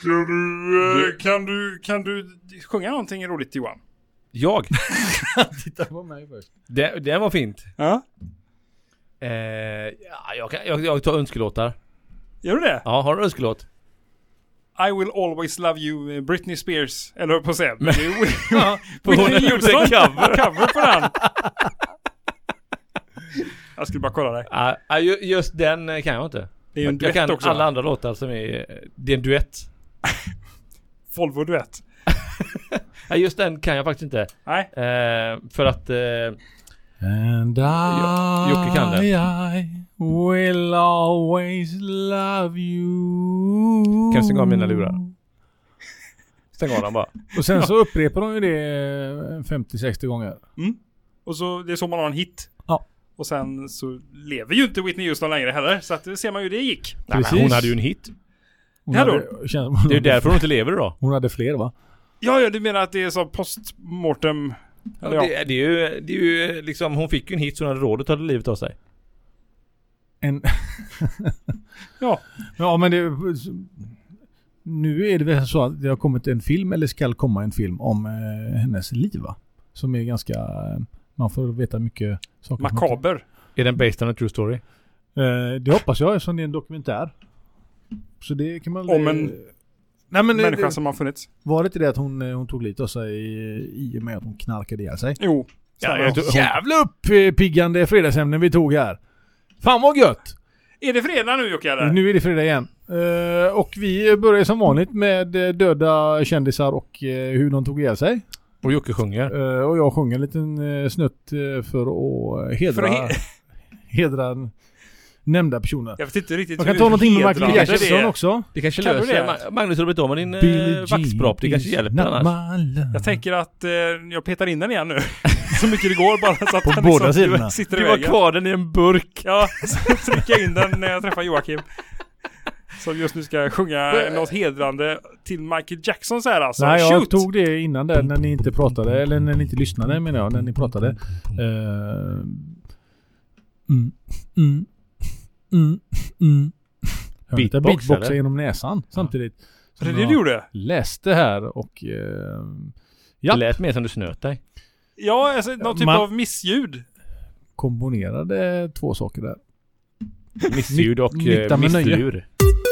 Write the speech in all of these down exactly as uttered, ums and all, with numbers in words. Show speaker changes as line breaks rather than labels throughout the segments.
Ska du, eh, kan du, kan du sjunga någonting roligt, Johan?
Jag?
Titta på mig först.
Det, det var fint.
Ja.
Eh, ja, jag, kan, jag, jag tar önskelåtar.
Gör du det?
Ja, har du önskelåt?
I will always love you, Britney Spears. Eller på scen. Men det är
Ja,
Whitney
hon
Houston.
gjorde en cover.
cover på den. Jag skulle bara kolla dig.
Ja, ja, ju- just den eh, kan jag inte.
Det är ju en
jag
duett
kan
också.
alla andra låtar som är... Det är en duett.
Volvo duett.
Ja, just den kan jag faktiskt inte.
Nej.
Eh, för att... Eh,
And I,
Jocke kan den.
I will always love you.
kan jag stänga av mina lurar? Stäng av den bara.
Och sen så upprepar de ju det femtio sextio gånger.
Mm. Och så det är så man har en hit.
Ja.
Och sen så lever ju inte Whitney Houston längre heller. Så att det ser man ju, det gick.
Nej, men
Precis.
hon hade ju en hit.
Hon
Ja, då.
hade, känns, hon
Det är ju
hade-
därför hon inte lever idag.
Hon hade fler, va?
Ja, ja, du menar att det är så postmortem.
Ja,
Eller ja.
det, det, är ju, det är ju liksom... Hon fick ju en hit så hon hade råd att ta livet av sig.
En...
Ja.
Ja, men det... Nu är det väl så att det har kommit en film, eller ska komma en film om eh, hennes liv, va? Som är ganska... Eh, man får veta mycket saker.
Makaber.
Är den based on a true story?
Eh, det hoppas jag, eftersom det är en dokumentär. Så det kan man...
Om en
Nej, men
människa
det,
som har funnits.
var det inte det att hon, hon tog lite av sig i, i och med att hon knarkade ihjäl sig?
Jo.
Ja,
Ja,
jag tror-
Jävla uppiggande fredagsämnen vi tog här. Fan vad gött!
Är det fredag nu, Jocke? Eller?
Nu är det fredag igen. Eh, och vi börjar som vanligt med eh, döda kändisar och eh, hur de tog ihjäl sig.
Och Jocke sjunger.
Eh, och jag sjunger en liten eh, snutt eh, för att hedra,
För att he-
hedra nämnda personer.
Jag vet inte riktigt
Man kan
hur
ta någonting med
hedrande
Michael
det
Jackson
är.
också.
Det kanske
Kan du
löser...
det?
Ma- Magnus har blivit av med din
Billie
eh, vaxpropp. Det kanske
Jean
hjälper
is
annars.
not my love.
Jag tänker att eh, jag petar in den igen nu. Så mycket det går bara så att
På
han
båda
liksom
sidorna.
sitter i
Du har
vägen.
kvar den i en burk.
Ja, så trycker jag in den när jag träffar Joakim. Som just nu ska sjunga något hedrande till Michael Jackson så här alltså.
Nej, jag
Shoot!
tog det innan där när ni inte pratade, eller när ni inte lyssnade menar jag, när ni pratade. Uh, mm, mm, mm, mm. Jag vet inte,
Beatboxade.
beatboxa genom näsan samtidigt.
Var det det du gjorde?
Läste här och... Uh, ja,
Det lät mer som du snöt dig.
Ja, alltså någon typ
Man-
av missljud.
komponerade två saker där.
Missljud och
Nytta
eh,
med nöje.
misslur.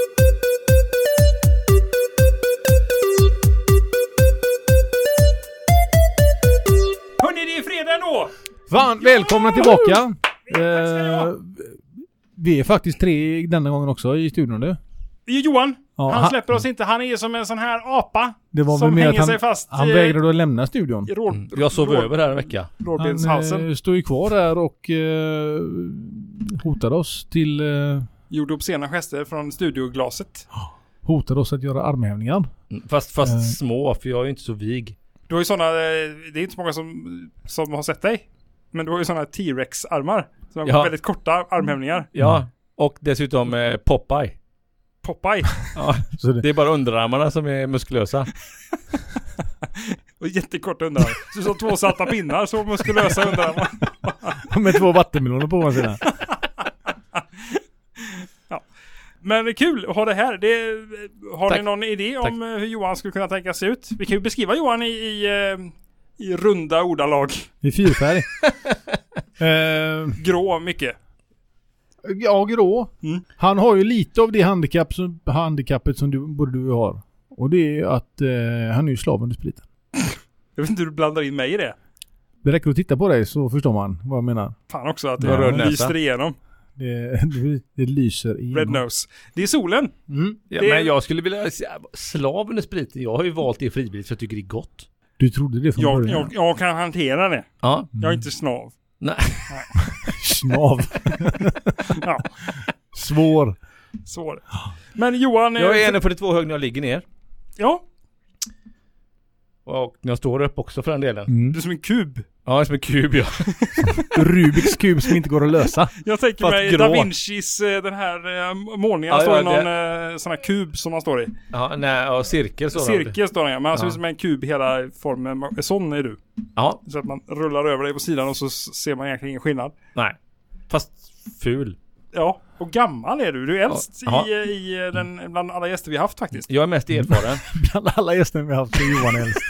Hörrni, det är fredag då!
Fan, välkomna tillbaka!
Tack ska ni ha.
Eh, vi är faktiskt tre denna gången också i studion nu.
Det är Johan.
Ja,
han
han-
släpper oss inte. Han är som en sån här apa.
Det var väl
som
mer
hänger
att han,
sig fast
han
i-
vägrade att lämna studion.
i råd,
Mm. Jag sov
råd-
över här en vecka.
Han
rådbenshalsen.
eh, står ju kvar där och eh, hotar oss till eh,
Gjorde obscena gester från studioglaset.
hotar oss att göra armhävningar.
Mm. Fast, fast
Eh.
små, för jag är ju inte så vig.
Du har ju såna, eh, det är inte så många som, som har sett dig. Men du har ju såna T-Rex-armar. Som har
Ja.
väldigt korta armhävningar.
Ja,
Mm.
och dessutom eh, Popeye.
Popeye.
Ja,
Så det,
det är bara underarmarna som är muskulösa.
Och jättekorta underarmar. Så som två salta pinnar, så muskulösa underarmar.
med två vattenmeloner på ena sidan.
Men det är kul att ha det här. Det, har
Tack.
ni någon idé
Tack.
om eh, hur Johan skulle kunna tänka sig ut? Vi kan ju beskriva Johan i, i, eh, i runda ordalag.
I fyrfärg. eh,
Grå mycket.
ja, grå.
Mm.
Han har ju lite av det handikapp som, handikappet som du, både du har. Och det är att eh, han är ju slav under spriten.
Jag vet inte hur du blandar in mig i det.
Det räcker att titta på dig så förstår man vad jag menar.
Fan också att
Du har
det
röd näsa.
lyser igenom.
Det, det, det lyser igenom.
Red nose. Det är solen.
Mm.
Ja,
Det-
Men jag skulle vilja säga slav under spriten. Jag har ju valt det frivilligt för jag tycker det är gott.
Du trodde det från
Jag,
början.
jag, jag kan hantera det.
Ja.
Jag är inte snav.
Nej.
Snav.
Ja,
Svår.
så är det. Men Johan... eh,
Jag är en komma fyrtiotvå hög när jag ligger ner.
Ja,
Och när jag står upp också för den delen.
Mm.
du är som en kub.
Ja, som en kub, ja.
Rubiks kub som inte går att lösa.
Jag tänker
Fast
mig
grå.
Da Vincis, eh, den här eh, målningen
Ja,
står
ja,
i någon eh, sån här kub som man står i.
Ja, nej, ja, cirkel så.
Cirkel står den, men han ser
Ja.
ut som en kub hela formen. Sån är du.
Ja,
Så att man rullar över dig på sidan och så s- ser man egentligen ingen skillnad.
nej. Fast ful.
Ja, Och gammal är du. Du är äldst
Ja.
i, i den, bland alla gäster vi har haft faktiskt.
Jag är mest erfaren.
Bland alla gäster vi har haft så är Johan äldst.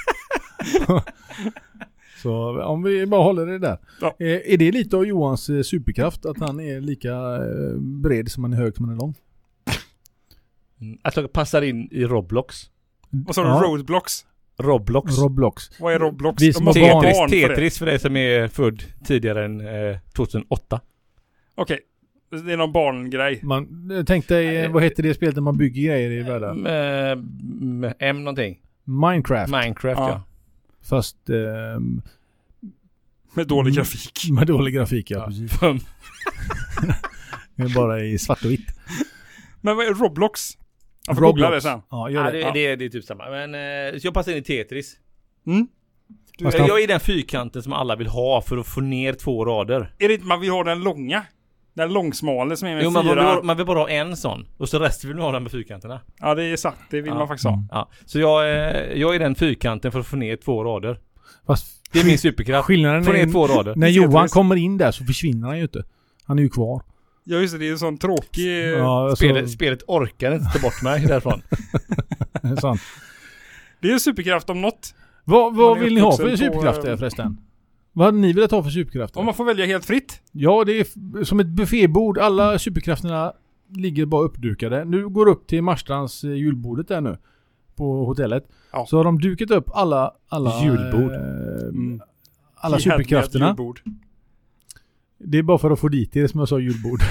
Så om vi bara håller det där.
Ja.
Eh, är det lite av Johans eh, superkraft att han är lika eh, bred som han är hög som han är lång?
Att jag passar in i Roblox.
Och så har du
Ja.
Roblox.
Roblox.
Roblox.
Vad är Roblox?
Vi som
Jag måste
har
ha
Tetris,
barn för det.
Tetris för dig som är född tidigare än eh, tjugohundraåtta.
Okej. Det är någon barngrej.
Man, eh, tänk dig, eh, vad heter det spelet där man bygger grejer i världen?
Eh, m- M någonting.
Minecraft.
Minecraft,
Ja.
ja.
Fast eh,
Med dålig
Mm.
grafik.
med dålig grafik, ja.
Ja.
Precis. Det är bara i svart och vitt.
Men vad är Roblox? Jag får googla det sen.
Ja, gör
Ja,
det.
det, det, det är typ samma. Men, eh, så jag passar in i Tetris.
Mm. Du,
Fast
är,
han-
Jag är den fyrkanten som alla vill ha för att få ner två rader.
är det inte man vill ha den långa? Den långsmale som är med
Jo, man,
fyra...
vill, bara- man vill bara ha en sån. Och så resten vill man ha den med fyrkanterna.
Ja, det är sant. Det vill
Ja.
man faktiskt ha.
Mm.
Ja. Så jag, eh, jag är den fyrkanten för att få ner två rader.
Fast
Det är min superkraft.
skillnaden
Få ner
är
två rader.
när
Tetris.
Johan kommer in där så försvinner han ju inte. Han är ju kvar.
Ja, just det. Det är en sån tråkig...
Ja, alltså,
Spelet, spelet orkar inte ta bort mig därifrån.
sant.
Det är en superkraft om något.
Vad,
Man
vad
är
vill ni ha för
uppvuxen på,
superkrafter
eh,
förresten? Vad hade ni velat ha för superkrafter?
Om man får välja helt fritt.
Ja, det är f- som ett buffébord. Alla superkrafterna ligger bara uppdukade. Nu går upp till Marstrands eh, julbordet där nu. På hotellet.
Ja.
Så har de dukat upp alla... alla
Julbord.
Eh,
Mm.
alla
I härliga
superkrafterna.
julbord.
Det är bara för att få dit det som jag sa, julbord.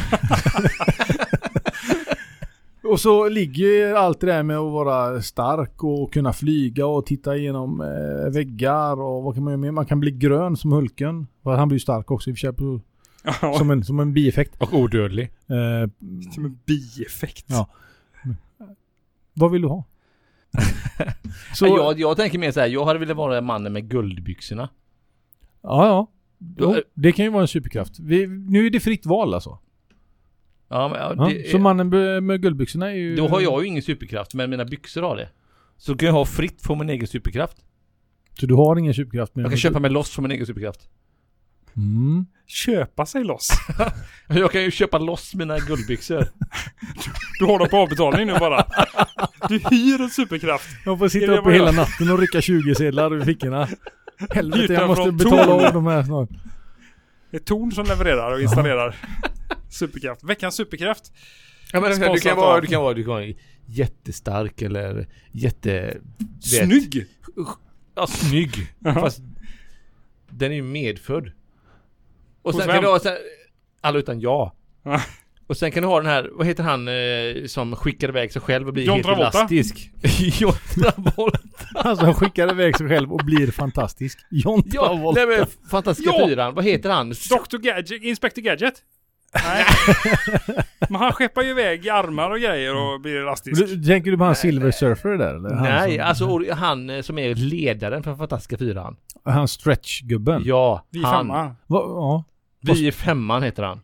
Och så ligger allt det där med att vara stark och kunna flyga och titta igenom eh, väggar och vad kan man göra mer? Man kan bli grön som Hulken. För han blir ju stark också i och för sig på,
Ja,
som, en, som en bieffekt.
Och odödlig.
Eh,
som en bieffekt.
Ja. vad vill du ha? så,
Ja, jag, jag tänker mer så här. Jag hade velat vara mannen med guldbyxorna.
ja, ja. Jo,
Då-
det kan ju vara en superkraft. Vi, nu är det fritt val alltså.
Ja, men, ja,
Ja,
det,
så mannen med, med guldbyxorna är ju...
Då har jag ju ingen superkraft, men mina byxor har det. Så kan jag ha fritt för min egen superkraft.
Så du har ingen superkraft med...
Jag kan köpa mig loss från min egen superkraft.
Mm.
Köpa sig loss.
Jag kan ju köpa loss mina guldbyxor.
Du har dem på avbetalning nu bara. Du hyr en superkraft.
Jag får
Är
sitta
det
uppe
vad
hela
jag-
natten och rycka tjugo sedlar ur fickorna. Helvete,
Hyrt
jag
den
måste
från
betala
Torn.
av de här snart.
Det är Torn som levererar och installerar superkraft. Veckans superkraft.
Ja, men du
Sponsrat
kan vara,
av-
du kan vara, du kan vara jättestark eller jätte... vet-
Snygg.
Ja, snygg.
Jaha.
Fast den är ju medfödd. Och
Hos
sen
vem?
kan du ha så här, alla utan jag.
Ja.
Och sen kan du ha den här, vad heter han eh, som skickar iväg sig själv och blir
John
helt
Travolta?
elastisk? John Travolta.
Alltså han skickar iväg sig själv och blir fantastisk. John
Ja,
Travolta.
nej men fantastiska
Ja!
fyran. Vad heter han?
doktor Gadget. Inspector Gadget. Nej. Men han skeppar ju iväg i armar och grejer och blir elastisk.
Du, tänker du på han Silver Surfer där? Eller? Han
Nej,
som,
alltså or- han eh, som är ledaren för fantastiska fyran.
Han stretch-gubben.
Ja,
Vi
han.
femma.
Va, ja.
Vi i femman heter han.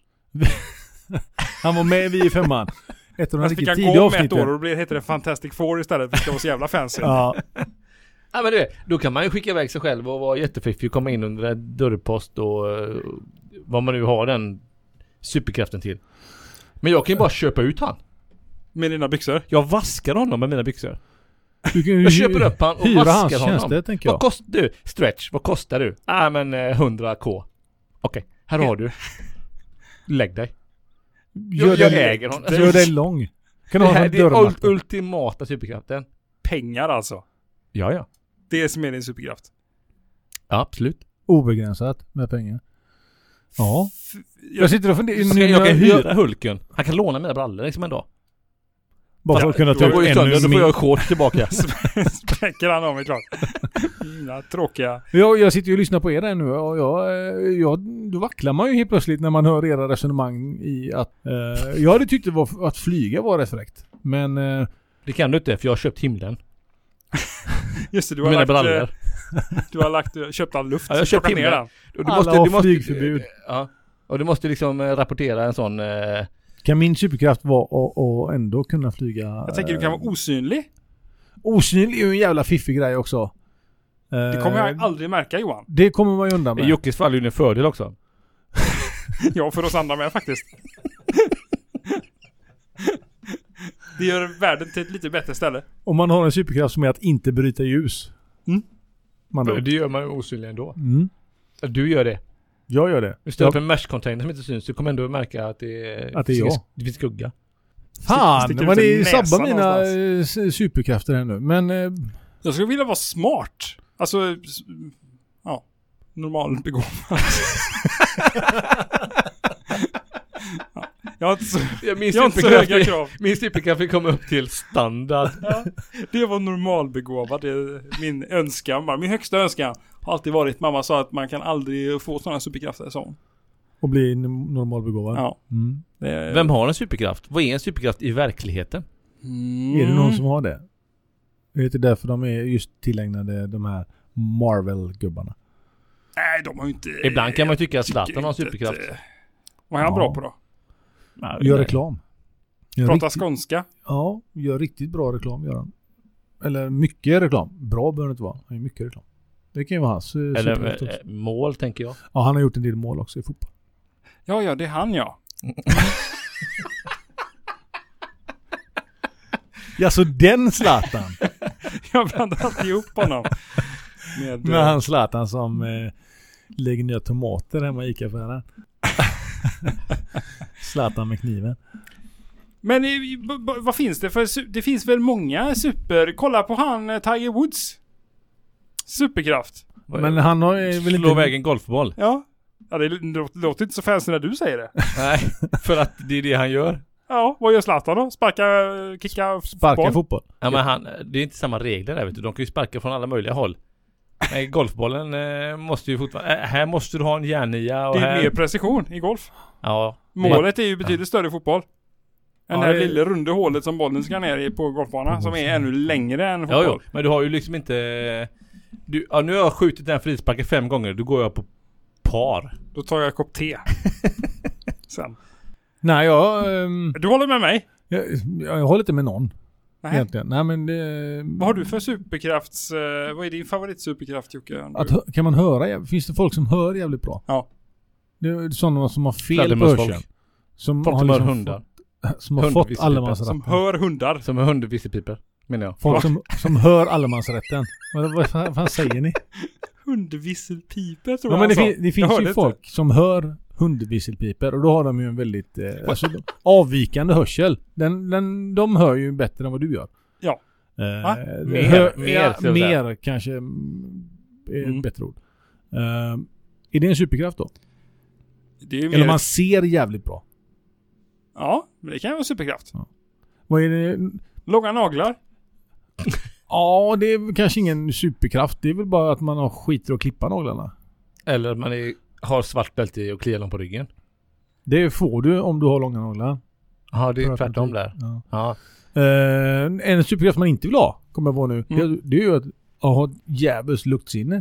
Han var med i Vi i femman. Ett av de
Fast fick
riktigt
han
tidiga
gå med ett år
avsnitten.
och då heter det Fantastic Four istället för att det ska vara så jävla fancy.
Ja.
Ja men du, då kan man ju skicka iväg sig själv och vara jättefiffig och komma in under en dörrpost och uh, vad man nu har den superkraften till. Men jag kan ju bara köpa ut han.
Med dina byxor.
Jag vaskar honom med mina byxor.
Du kan ju
Jag köper upp han och
hyra
vaskar
hans
honom.
tjänster, tänker jag.
Vad kostar du? Stretch, vad kostar du? Nej men eh, hundra k. Okej, här har du. Lägg dig.
Gör
jag, jag
dig-
äger honom.
Gör dig lång. Kan du
Det
ha
här
en
det är ul-
dörrmatta?
ultimata superkraften.
Pengar alltså.
Ja, ja.
Det är som är din superkraft.
Ja, absolut.
Obegränsat med pengar. Ja.
Jag,
Jag sitter och funderar.
Ska
nu
jag,
när
jag kan
jag-
hyra Hulken. Han kan låna mina brallor liksom en dag.
Bara för att kunna ta
Jag går ju
ut
sönder,
ännu
då får jag
mer.
shorts tillbaka.
spräcker han av mig klart. Mina tråkiga.
Jag, jag sitter ju och lyssnar på er där nu och jag, eh, jag, då vacklar man ju helt plötsligt när man hör era resonemang i att eh, jag hade tyckt det var, att flyga var rätt fräckt. Men eh,
Det kan du inte för jag har köpt himlen.
Just det, du har
Mina
lagt,
brallor.
eh, du har lagt, eh, köpt all luft.
Ja, jag har
så
köpt
plocka ner
himlen.
den.
Och du
Alla
måste,
har
du måste,
flygförbud.
Ja. Och du måste liksom eh, rapportera en sån... Eh,
kan min superkraft vara att- att ändå kunna flyga?
Jag tänker du kan vara osynlig.
Osynlig är ju en jävla fiffig grej också.
Det kommer jag aldrig märka, Johan.
Det kommer man ju undan
I
med.
Jockes fall är det en fördel också.
Ja, för oss andra med faktiskt. Det gör världen till ett lite bättre ställe.
Om man har en superkraft som är att inte bryta ljus.
Mm.
Man då.
Det gör man ju osynlig ändå.
Mm.
Du gör det.
Jag gör det.
Du står upp
jag...
en mesh-container som inte syns. Du kommer ändå märka att det är,
att det är jag.
Det finns skugga.
Fan,
Sticker
vad
ut
det
en
sabbar
näsa
mina
någonstans.
eh, superkrafter här nu. Men... Eh,
Jag skulle vilja vara smart. Alltså, s- ja, normal begåvad. ja, jag har inte så,
Ja, min
jag har inte så höga
superkraft
krav.
min superkraft fick komma upp till standard.
Ja, det var normalbegåvad. Det är min önskan. Bara. Min högsta önskan har alltid varit, mamma sa att man kan aldrig få sådana superkrafter, sa hon.
och bli n- normalbegåvad.
Ja.
Mm.
Det är,
Vem har en superkraft? Vad är en superkraft i verkligheten?
Mm.
Är det någon som har det? Det är inte därför de är just tillägnade de här Marvel-gubbarna.
Nej, de har ju inte...
Ibland kan man ju tycka att
tycker
Zlatan har
inte
superkraft.
att, eh, Vad är han
Ja.
bra på då?
Gör reklam. Gör
Prata
riktigt,
skånska.
ja, gör riktigt bra reklam gör han. Eller mycket reklam. Bra behöver det inte vara. Han gör mycket reklam. Det kan ju vara hans eh, superkraft
Eller
också.
eh, mål, tänker jag.
Ja, han har gjort en del mål också i fotboll.
Ja, ja, det är han, ja.
Ja, så den Zlatan.
Jag blandar alltid ihop honom. Med,
Med han Zlatan som eh, lägger nya tomater hemma i Ica-affären. Zlatan med kniven.
Men i- b- b- vad finns det för... su- Det finns väl många super... Kolla på han eh, Tiger Woods. Superkraft.
Men han har eh, väl
Slå
inte...
iväg en golfboll.
Ja. Ja, det låter, låter inte så fancy när du säger det.
Nej, för att det är det han gör.
Ja, vad gör Zlatan då? Sparka, kicka
Sparka
boll?
fotboll.
Ja, men han, det är inte samma regler där, vet du. De kan ju sparka från alla möjliga håll. Nej, golfbollen eh, måste ju fortfarande... Eh, här måste du ha en järnia och
Det är
här...
mer precision i golf.
Ja.
Målet är ju betydligt större i fotboll. Än
Ja,
det här
det-
lilla runda hålet som bollen ska ner i på golfbanan. Som är ännu längre än
Ja,
fotboll.
jo, men du har ju liksom inte... Du, ja, nu har jag skjutit den frisparken fem gånger. Då går jag på par.
Då tar jag en kopp te. Sen.
Nej, jag, ehm,
Du håller med mig?
jag, jag håller inte med någon.
Nej.
Egentligen. Nej, men det...
Vad har du för superkrafts... eh, vad är din favoritsuperkraft, Jocke?
Att, hö- kan man höra? jä- Finns det folk som hör jävligt bra?
Ja.
Det är sådana som har fel på
Fladdermusfolk.
hörseln. Som
Folk
har
som hör
liksom
hundar.
Fått, som har fått
Hundvisselpiper.
allemansrätten.
Som hör hundar.
Som är hundvisselpiper, menar jag.
Folk som, som hör allemansrätten. Vad, vad fan fan säger ni?
Hundvisselpiper tror
Ja,
jag
men det,
han
fin,
sa.
det
Jag
finns
hörde
ju
inte.
folk som hör hundvisselpiper och då har de ju en väldigt eh, alltså, avvikande hörsel. Den, den, de hör ju bättre än vad du gör.
Ja.
Eh,
Va?
Mer,
hör,
mer,
ja,
skulle jag säga.
mer kanske mm, är ett
Mm.
bättre ord. Eh, är det en superkraft då?
Det är ju
Eller
mer...
man ser jävligt bra.
Ja, men det kan ju vara superkraft.
Vad är det?
Långa naglar.
Ja, det är kanske ingen superkraft. Det är väl bara att man har skiter att klippa naglarna.
Eller att man är, har svart bälte i och kliar dem på ryggen.
Det får du om du har långa naglar.
Ja, det är
För att
tvärtom
inte-
där.
Ja.
Ja.
Eh, en superkraft man inte vill ha, kommer jag på nu.
Mm.
Det, det är ju att ha ett djävulskt luktsinne.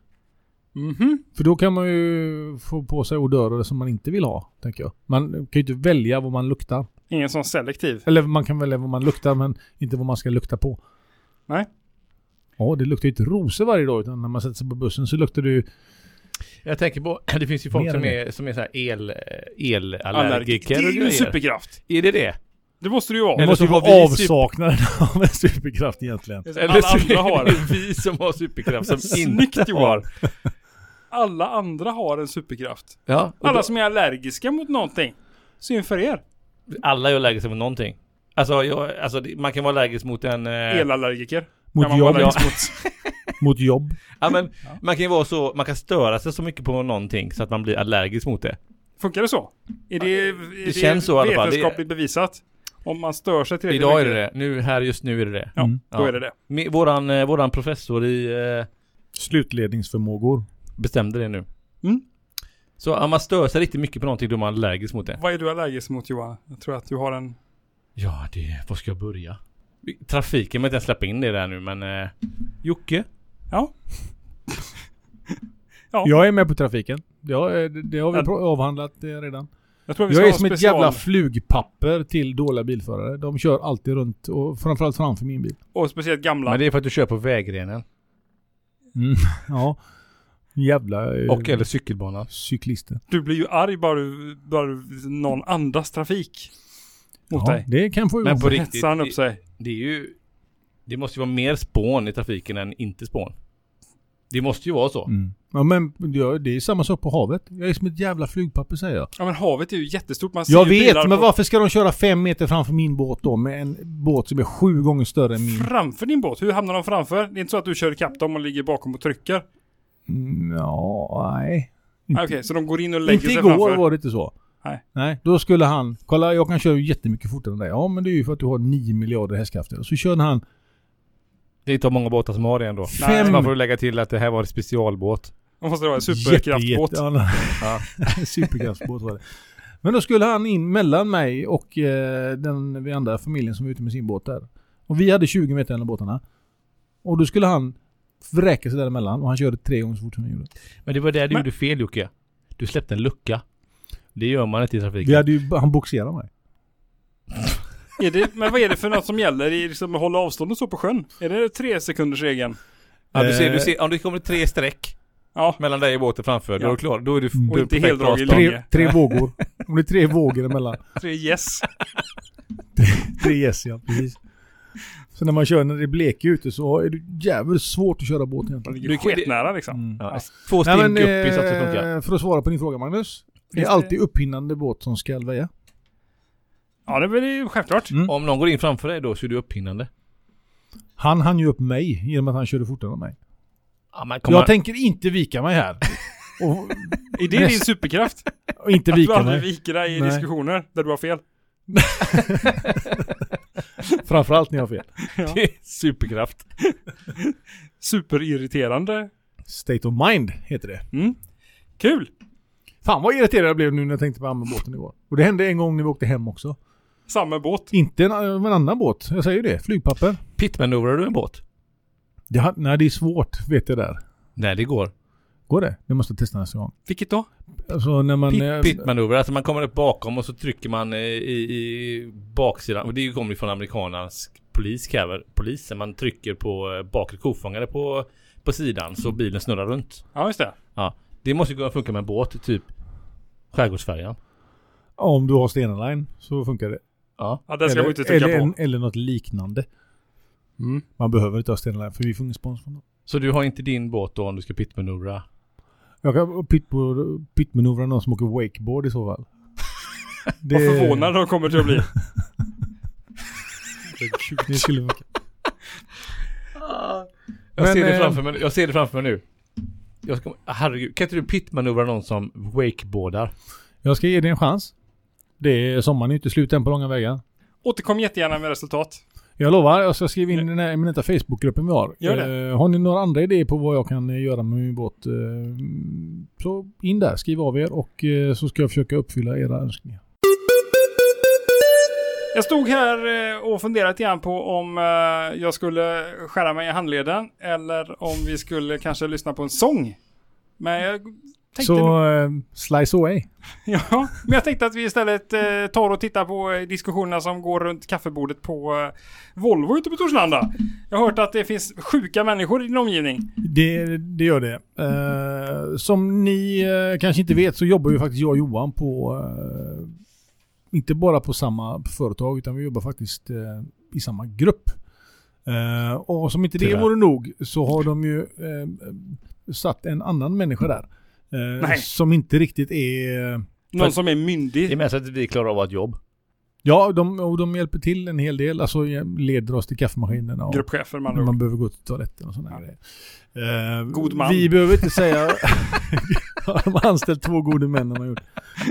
Mhm.
För då kan man ju få på sig odörer som man inte vill ha, tänker jag. Man kan ju inte välja vad man luktar.
Ingen sån selektiv.
Eller man kan välja vad man luktar, men inte vad man ska lukta på.
Nej.
Ja, det luktar ju inte rosor varje dag, utan när man sätter sig på bussen så luktar det ju...
Jag tänker på, det finns ju folk
Mer
som
än
är, som är så här el,
Allergiker.
elallergiker
Det
och
är ju en
grejer.
superkraft.
Är det det?
Det måste det ju vara.
Det
Eller
måste ju
så
vara
har vi
avsaknaden av en superkraft egentligen.
Alla
Eller så
andra har
är
det.
det vi som har superkraft som
Snyggt,
inte
Johan.
har.
Alla andra har en superkraft.
Ja, och
Alla
då,
som är allergiska mot någonting. Synd för er.
alla är allergiska mot någonting. Alltså, jag, alltså det- man kan vara allergisk mot en... Eh,
Elallergiker.
Mot
Kan man vara
jobb.
allergisk mot.
Mot jobb.
ja, men man kan ju vara så, man kan störa sig så mycket på någonting så att man blir allergisk mot det.
Funkar det så? Är det, är det,
känns så i alla fall. Det-
vetenskapligt bevisat? Om man stör sig till det.
Idag är det det. Nu, här just nu är det det.
Ja,
Mm.
då
Ja.
är det det.
Mi- Våran, eh, våran professor i eh,
Slutledningsförmågor.
bestämde det nu.
Mm.
Så om man stör sig riktigt mycket på någonting då är man allergisk mot det.
Vad är du allergisk mot, Johan? Jag tror att du har en...
Ja, det... Var ska jag börja? Trafiken, men inte släppa in det där nu, men... Eh, Jocke?
Ja. ja.
Jag är med på trafiken. Ja, det, det har vi
Ja.
pro- avhandlat eh, redan.
Jag tror vi
Jag
ska
är
ha
som ett
special...
jävla flugpapper till dåliga bilförare. De kör alltid runt och framförallt framför min bil.
Och speciellt gamla.
Men det är för att du kör på vägrenen.
Mm. Ja. Jävla eh,
Och eller cykelbanan.
cyklister.
Du blir ju arg bara, du- bara du- någon andas trafik. mot
Ja,
dig.
det kan få
Men på
igång.
riktigt,
Hetsar han upp
det,
sig.
det är ju... Det måste ju vara mer spån i trafiken än inte spån. Det måste ju vara så.
Mm. Ja, men ja, det är samma sak på havet. Jag är som ett jävla flygpapper, säger jag.
Ja, men havet är ju jättestort. Man ser
Jag
ju
vet,
bilar
men
på...
varför ska de köra fem meter framför min båt då? Med en båt som är sju gånger större än min.
Framför din båt? Hur hamnar de framför? Det är inte så att du kör ikapp dem och ligger bakom och trycker?
Mm, ja, nej.
Okej, okay, så de går in och lägger
Inte
sig
igår
framför?
var det inte så.
Nej.
Nej, då skulle han... Kolla, jag kan köra jättemycket fortare än dig. Ja, men det är ju för att du har nio miljarder hästkrafter. Och så körde han...
Det är inte många båtar som har det ändå.
Fem...
Så man får lägga till att det här var en specialbåt.
Man måste ha en superkraftbåt.
Jätte, jätte, ja, superkraftbåt var det. Men då skulle han in mellan mig och eh, den vi andra familjen som var ute med sin båt där. Och vi hade tjugo meter mellan båtarna. Och då skulle han vräka sig däremellan och han körde tre gånger så fort som jag gjorde.
Men det var där du
Men...
gjorde fel, Jocke. Du släppte en lucka. Det gör man inte i trafiken.
Vi hade ju, han boxerade mig.
Är det, men vad är det för något som gäller i liksom att hålla avstånd och så på sjön? Är det tre sekunders regeln?
Ja, du ser,
Eh.
du ser, om det kommer tre streck
Ja.
mellan dig och båten framför, då
Ja.
är du klar. Då är du,
Mm.
då är
Och
du
inte
perfekt
heldrag i
avstånd.
långa.
Tre, tre vågor. Om det är tre vågor emellan.
Tre yes.
Tre yes, ja, precis. Så när man kör när det är blek ute så är det jävligt svårt att köra båt
Det
egentligen.
ligger
Du kan-
sketnära liksom.
Mm.
Ja, två
Nej,
stim
men,
guppis att det funkar.
eh, för att svara på din fråga, Magnus. Det är
Finns det-
alltid upphinnande båt som ska väja.
Ja, det är väl ju självklart.
Mm.
Om någon går in framför dig då så är du upphinnande.
Han hann ju upp mig genom att han körde fortare än mig.
Ja, men kom
Jag
man,
tänker inte vika mig här. Och,
Är det din superkraft?
och inte
Att du
vika
aldrig
mig.
viker dig i
Nej.
diskussioner där du har fel?
Framförallt när jag har fel.
det är superkraft.
Superirriterande.
State of mind heter det.
Mm. Kul!
Fan vad irriterad jag blev nu när jag tänkte på Ammerbåten igår. Och det hände en gång när vi åkte hem också.
Samma båt.
Inte en, en annan båt. Jag säger ju det. Flygpapper.
Pitmanövrar du en båt?
Det, har- nej, det är svårt, vet jag där.
Nej, det går.
Går det? Det måste jag testa nästa gång.
Vilket då?
Alltså när man...
Pit,
eh,
pitmanöver, alltså man kommer upp bakom och så trycker man eh, i, i baksidan. Och det kommer ju från amerikansk polis, kräver polisen. Man trycker på eh, bakre kofångare på, på sidan så bilen snurrar runt.
Ja, just det.
Ja, det måste ju kunna funka med en båt, typ skärgårdsfärjan.
Om du har Stena Line så funkar det.
Ja.
Ja, den ska man
eller,
inte trycka
eller,
på.
en, eller något liknande.
Mm.
Man behöver inte ha Stena Line för vi får ingen spons från dem.
Så du har inte din båt då om du ska pitmanövra?
Jag kan pitbo- pitmanövra någon som åker wakeboard i så fall. Det,
Vad förvånad de kommer till att bli.
det skulle funka.
Jag,
Men,
ser det
eh,
framför mig, jag ser det framför mig nu. Jag ska, herregud, kan inte du pitmanövra någon som wakeboardar?
Jag ska ge dig en chans. Det är sommaren är inte slut än på långa vägar.
Återkom jättegärna med resultat.
Jag lovar, jag ska skriva in i den här eminenta Facebookgruppen vi har.
Gör det.
Eh, har ni några andra idéer på vad jag kan eh, göra med min båt? Eh, så in där, skriv av er och eh, så ska jag försöka uppfylla era önskningar.
Jag stod här eh, och funderat igen på om eh, jag skulle skära mig i handleden eller om vi skulle kanske lyssna på en sång. Men jag tänkte...
Så eh, slice away.
Ja, men jag tänkte att vi istället eh, tar och tittar på eh, diskussionerna som går runt kaffebordet på eh, Volvo ute på Torslanda. Jag har hört att det finns sjuka människor i din omgivning.
Det, det gör det. Eh, som ni eh, kanske inte vet så jobbar ju faktiskt jag och Johan på eh, inte bara på samma företag utan vi jobbar faktiskt eh, i samma grupp. Eh, och som inte det
Tyvärr.
vore nog så har de ju eh, satt en annan människa där. Eh,
Nej.
som inte riktigt är...
Någon
För-
som är myndig.
Det är mest att vi klarar av ett jobb.
Ja, de, och de hjälper till en hel del. Alltså leder oss till kaffemaskinerna. Och
Gruppchefer man
när
då.
man behöver gå till toaletten och sådana
Ja.
grejer. Eh,
God man.
Vi behöver inte säga... de har anställt två gode män de har gjort.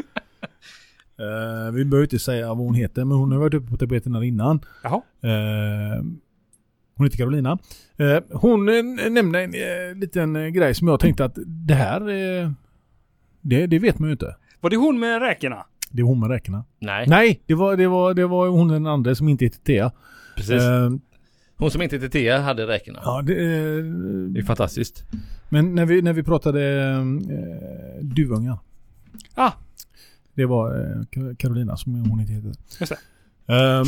Eh, vi behöver inte säga vad hon heter, men hon har varit uppe på tapeten här innan.
Jaha.
Eh, hon heter Carolina. Eh, hon eh, nämnde en eh, liten eh, grej som jag tänkte att det här... Eh, det, det vet man ju inte.
Var det hon med räkorna?
Det är hon med räkorna.
Nej,
Nej, det var, det var, det var hon den andra som inte heter Thea.
precis.
Eh,
Hon som inte heter Thea hade räkorna.
ja, det, eh,
Det är fantastiskt.
men när vi, när vi pratade eh, duvungar.
Ah,
Det var eh, Ka- Carolina som hon inte heter.
just det.
Eh,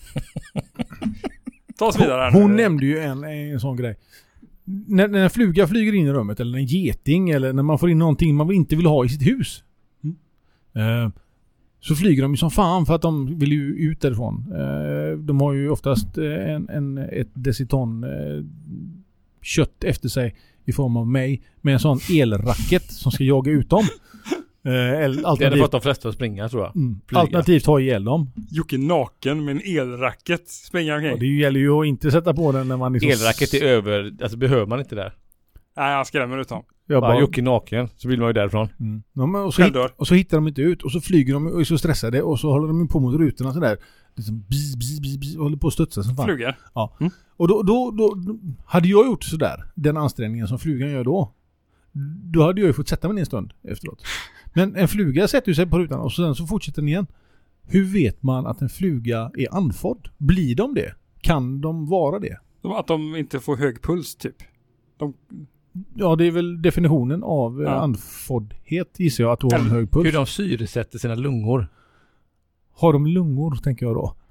Ta oss vidare här
hon
nu.
nämnde ju en, en sån grej. När, när en fluga flyger in i rummet eller en geting eller när man får in någonting man inte vill ha i sitt hus. Eh, så flyger de ju som fan för att de vill ju ut därifrån. Eh, de har ju oftast en, en, ett deciton eh, kött efter sig i form av mig med en sån elracket som ska jaga ut dem. Eh, alternativt,
det hade fått de flesta att springa, tror jag.
Mm, alternativt ha ihjäl dem.
Jocke naken med en elracket springer omkring.
Ja, det gäller ju att inte sätta på den när man liksom...
Elracket är över, alltså behöver man inte där.
Nej, han skrämmer ut dem.
Jag
Bara
bara,
Jocke naken, så vill man ju därifrån.
Mm. Ja, men och, så hit, och så hittar de inte ut. Och så flyger de och är så stressade. Och så håller de på mot rutorna sådär. Liksom bis, bis, bis, bis, och håller på att studsa som fan.
Flugar.
Ja.
Mm.
Och då, då, då, då hade jag gjort sådär, den ansträngningen som flugan gör då. Då hade jag ju fått sätta mig en stund efteråt. Men en fluga sätter ju sig på rutan och sen så fortsätter den igen. Hur vet man att en fluga är andfådd? Blir de det? Kan de vara det?
Att de inte får hög puls typ. De...
Ja, det är väl definitionen av
ja.
andfåddhet, gissar jag, att du har en hög puls.
Hur de syresätter sina lungor.
Har de lungor, tänker jag då.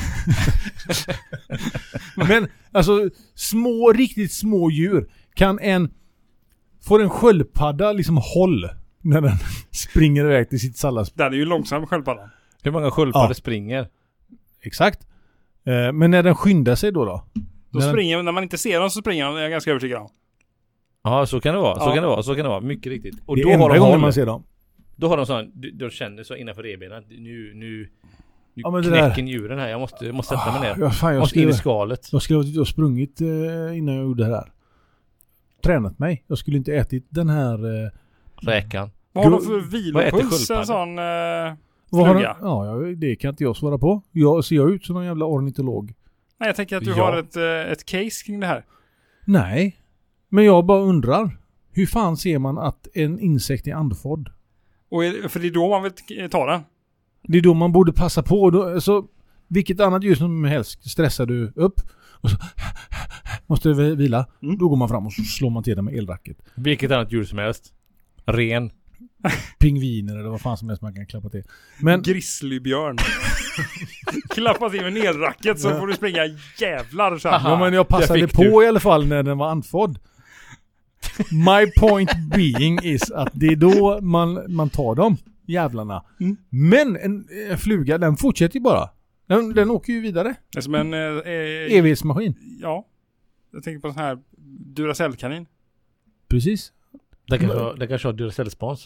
Men alltså, små, riktigt små djur. Kan en... Får en sköldpadda liksom håll när den springer iväg till sitt sallads?
Den är ju långsam, sköldpaddan.
Hur många sköldpaddor
Ja.
springer?
Exakt. Eh, men när den skyndar sig då då?
Då
när
springer, den... när man inte ser dem så springer de, är jag ganska övertygad om.
Ja, så kan det vara. Så
Ja.
kan det vara. Så kan det vara. Mycket riktigt. Och
det
då
är
har
enda
de
gången
håll.
man ser dem.
Då har de sån, de känner så innanför revbenen att nu, nu, nu
Ja, men det
knäcker
där-
njuren här. Jag måste, jag måste sätta mig ner.
Ja, fan,
Jag
jag
måste in i
skulle,
skalet.
jag skulle ha sprungit eh, innan jag gjorde det här. Tränat mig. Jag skulle inte ätit den här... Eh,
Räkan.
Vad har
Gro-
de för
vad äter
vilopuls? En
sköldpadda?
sån... Eh...
vad har
Fluga?
den? Ja, jag, det kan inte jag svara på. Jag ser jag ut som någon jävla ornitolog?
Nej, jag tänker att du
Ja.
har ett, eh, ett case kring det här.
Nej. Men jag bara undrar. Hur fan ser man att en insekt är andfådd?
Och är, för det är då man vill ta den.
Det är då man borde passa på. Då, alltså, vilket annat djur som helst stressar du upp och så måste du vila.
Mm.
Då går man fram och så slår man till den med elracket.
Vilket annat djur som helst. Ren.
Pingviner eller vad fan som helst man kan klappa till. Men
Grizzlybjörn. Klappa till med en elracket så
Ja.
får du springa jävlar så
ja,
här.
men jag passade
Jag fick
på
du.
i alla fall när den var andfådd. My point being is att det är då man, man tar dem, jävlarna.
Mm.
Men en, en fluga, den fortsätter ju bara. Den, den åker ju vidare.
Det är som en... Eh, eh,
Evighetsmaskin.
ja. Jag tänker på en sån här Duracell-kanin.
Precis.
Det kanske, har- det kanske har Duracell-spons.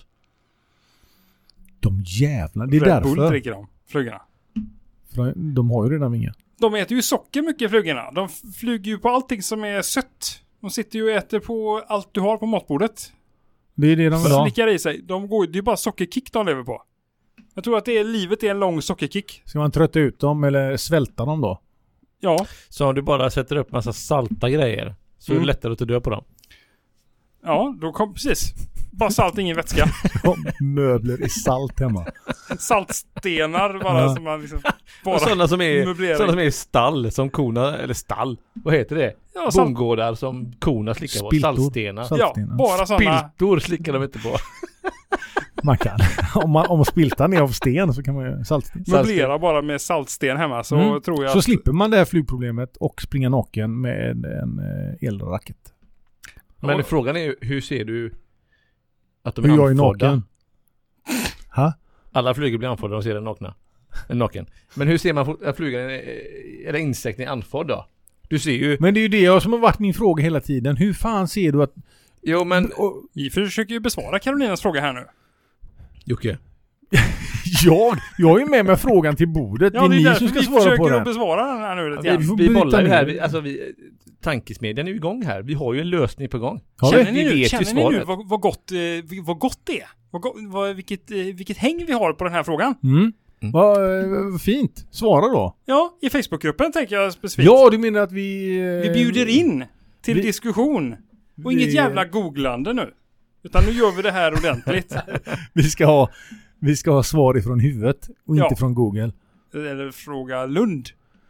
De jävlarna, det är
Red Bull
därför.
dricker de, flugorna.
För de har ju redan vingar.
De äter ju socker mycket, flugorna. De f- flyger ju på allting som är sött. De sitter ju och äter på allt du har på matbordet.
Det är det de vill ha.
Slickar i sig. De går, det är ju bara sockerkick de lever på. Jag tror att det är, livet är en lång sockerkick.
Ska man trötta ut dem eller svälta dem då?
Ja,
Så om du bara sätter upp massa salta grejer så är
Mm.
det lättare att dö på dem.
ja, då kom precis. Bara salt, ingen vätska.
Möbler i salt hemma.
Saltstenar bara
Ja.
som man liksom...
Och
Bara
sådana som är
möblering.
sådana som är i stall som korna, eller stall. Vad heter det?
Ja, salt,
Bondgårdar som korna slickar på.
Spiltor.
Saltstenar.
Salt-
ja,
saltstenar.
bara sådana.
Spiltor slickar de inte på.
Man kan. Om, man, om spiltan är av sten så kan man ju saltsten.
Möblera bara med saltsten hemma så
Mm.
tror jag
Så
att...
slipper man det här flygproblemet och springa naken med en eh, elracket.
Men
Ja.
frågan är ju, hur ser du att de
Hur
är
jag är
andfådda?
naken. Ha?
Alla flugor blir andfådda och ser den nakna. En naken. Men hur ser man på- att flugan är- eller insekten är andfådd då? Du ser ju...
Men det är ju det som har varit min fråga hela tiden. Hur fan ser du att...
Jo men...
Och,
Vi försöker ju besvara Karolinas fråga här nu.
Jocke.
jag, jag är med med frågan till bordet.
Ja,
det är
det är
ni som
därför
ska
vi
svara
försöker
på
att
den.
besvara den här nu lite
vi
grann.
får
Vi
bryta
bollar ju
ner.
här. Vi, alltså vi... Tankesmedjan är ju igång här. Vi har ju en lösning på gång.
Har
Känner
vi?
ni
Vi
nu,
vet ju
känner ni nu
svaret.
vad, vad, gott, eh, vad gott det är? Vad, go- vad, vilket, eh, vilket häng vi har på den här frågan?
Mm.
Mm.
Vad eh, fint. Svara då.
Ja, i Facebookgruppen tänker jag specifikt.
Ja, du menar att vi... eh,
Vi bjuder in till
vi-
diskussion. Och
vi-
inget jävla googlande nu. Utan nu gör vi det här ordentligt.
Vi ska ha, vi ska ha svar ifrån huvudet och
Ja.
inte från Google.
Eller fråga Lund.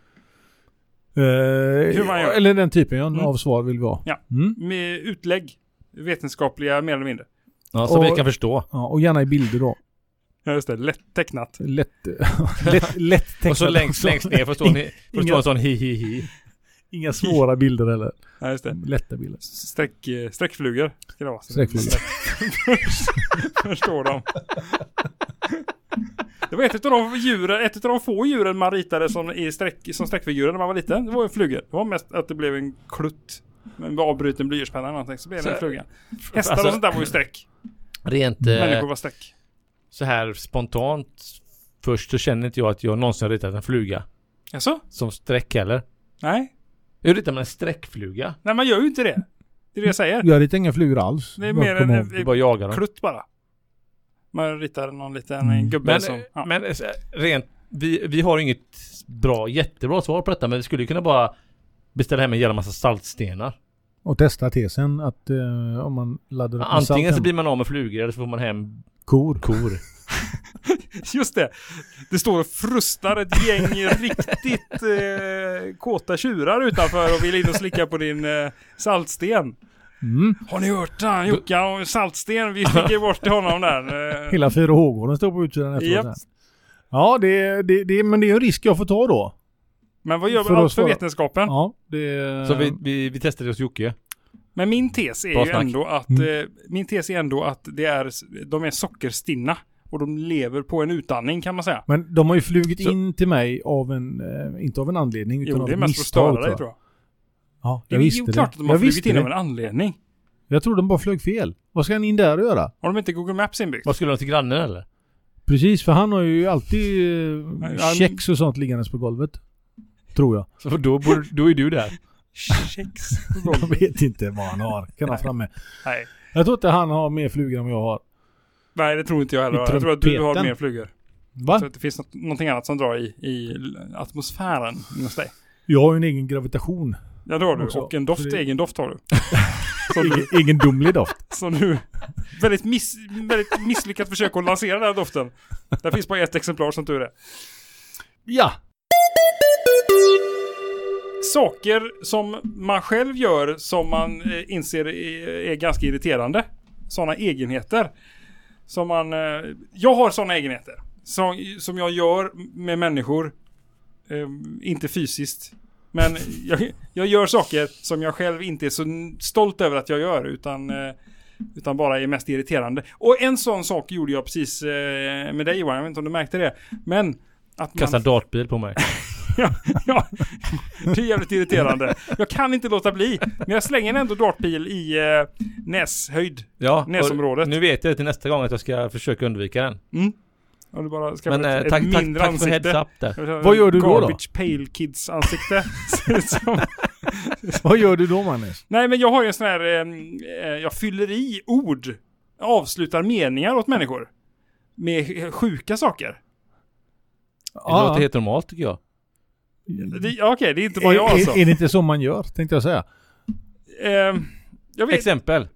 Eh,
man gör.
eller den typen ja,
Mm.
av svar vill vi ha.
Ja.
Mm.
Med utlägg. Vetenskapliga mer eller mindre.
Ja, så
Och-
vi kan förstå.
Ja, och gärna i bilder då.
Ja, just det. Lätt tecknat.
Lätt, lätt, lätt tecknat
Och så längst,
också.
längst ner får stå en, får stå
Inga-
en sån hi hi hi.
Inga svåra bilder heller.
Ja, just det.
Lätta bilder.
Streck, eh, streckflugor ska det vara. Så
Streckflugor.
Förstår de. Det var ett av de djuren, ett av de få djuren man ritade som, i streck, som streckfigurer när man var liten. Det var en fluga. Det var mest att det blev en klutt. En avbruten blyertspenna eller någonting. Så blev det en fluga. Hästar alltså, och sånt där var ju streck.
Rent...
Människor var streck.
Så här spontant. Först så känner inte jag att jag någonsin har ritat en fluga.
Jaså?
Som streck heller.
Nej.
Jag ritar med en streckfluga.
Nej, man gör ju inte det. Det är det jag säger.
Jag ritar inga flugor alls.
Det är mer en, en,
en bara jagar dem.
Klutt bara. Man ritar någon liten mm. gubbe
men,
som... Ja.
Men rent... Vi, vi har inget bra, jättebra svar på detta. Men vi skulle kunna bara beställa hem en jävla massa saltstenar.
Och testa tesen att uh, om man laddar upp
ja, antingen så blir man av med flugor eller så får man hem
kor.
kor.
Just det. Det står och frustar ett gäng riktigt eh, kåta tjurar utanför och vill in och slicka på din eh, saltsten.
Mm.
Har ni hört han Jocka och saltsten? Vi sticker bort till honom där.
Hela fyra hågården står på utsidan efteråt. Yep. Ja, det, det, det, men det är en risk jag får ta då.
Men vad gör vi allt för vetenskapen?
Ja, det...
Så vi, vi, vi testade hos Jocke.
Men min tes är ju ändå att mm. eh, min tes är ändå att det är, de är sockerstinna. Och de lever på en utandning kan man säga.
Men de har ju flugit så. in till mig av en, eh, inte av en anledning utan
jo,
av
det är
ett
mest
misstag.
För att dig, tror jag.
Ja, jag det visste det.
Det är klart att de har
jag
flugit in
det.
av en anledning.
Jag tror de bara flög fel. Vad ska han in där och göra?
Har de inte Google Maps inbyggt?
Vad skulle de till grannen eller?
Precis, för han har ju alltid eh, kex och sånt liggandes på golvet. Tror jag.
Så då, borde, då är du där.
Kex på golvet.
Jag vet inte vad han har. Kan han fram med.
Nej.
Jag tror inte han har mer flugor än vad jag har.
Nej, det tror inte jag heller. Jag tror att du har mer flugor.
Va?
Jag tror att det finns något, någonting annat som drar i, i atmosfären hos dig.
Jag har ju en egen gravitation.
Ja, det har du.
Också.
Och en doft, det... egen doft har du.
Egen, egendomlig doft.
Så nu, väldigt, miss, väldigt misslyckat försök att lansera den här doften. Det finns bara ett exemplar som tur är.
Ja.
Saker som man själv gör som man eh, inser är, är ganska irriterande. Sådana egenheter. Som man... Eh, jag har sådana egenheter. Som, som jag gör med människor. Eh, inte fysiskt. Men jag, jag gör saker som jag själv inte är så stolt över att jag gör. Utan, eh, utan bara är mest irriterande. Och en sån sak gjorde jag precis eh, med dig, Johan. Jag vet inte om du märkte det. Men... att man...
Kasta en dartbil på mig.
ja, ja, det är jävligt irriterande. Jag kan inte låta bli. Men jag slänger ändå dartpil i eh, näshöjd.
Ja,
näsområdet.
Nu vet jag till nästa gång att jag ska försöka undvika den.
Mm. Och du bara ska
Men
ett,
eh, tack,
ett
tack,
mindre
tack
ansikte.
för heads up där.
Vad gör du då då?
Garbage Pale Kids ansikte.
Vad gör du då, Magnus?
Nej, men jag har ju en sån här eh, jag fyller i ord. Avslutar meningar åt människor. Med sjuka saker.
Det ah. låter helt normalt tycker jag.
Det, okej, okay, det är inte bara jag alltså.
Är, är det inte så man gör, tänkte jag säga.
Eh, jag vet.
Exempel.